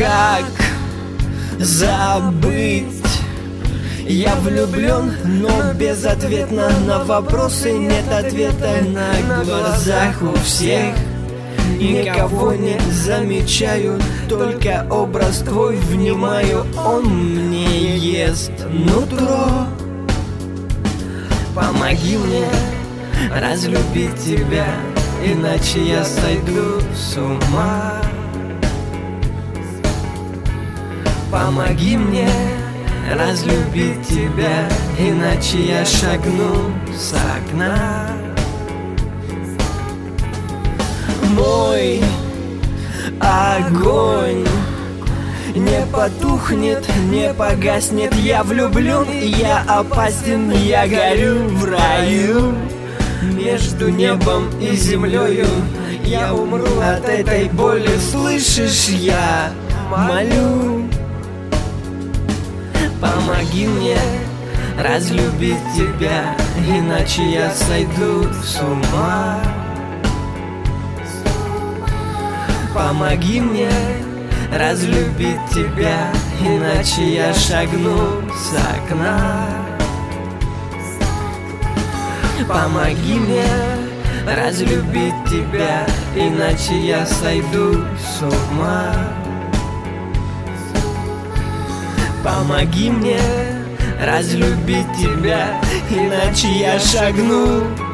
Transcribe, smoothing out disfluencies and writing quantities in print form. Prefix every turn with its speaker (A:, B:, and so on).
A: как забыть? Я влюблен, но безответно. На вопросы нет ответа. На глазах у всех никого не замечаю, только образ твой внимаю. Он мне ест нутро. Помоги мне разлюбить тебя, иначе я сойду с ума. Помоги мне разлюбить тебя, иначе я шагну с окна. Мой огонь не потухнет, не погаснет. Я влюблен, я опасен, я горю в раю. Между небом и землею я умру от этой боли. Слышишь, я молю. Помоги мне разлюбить тебя, иначе я сойду с ума. Помоги мне разлюбить тебя, иначе я шагну с окна. Помоги мне разлюбить тебя, иначе я сойду с ума. Помоги мне разлюбить тебя, иначе я шагну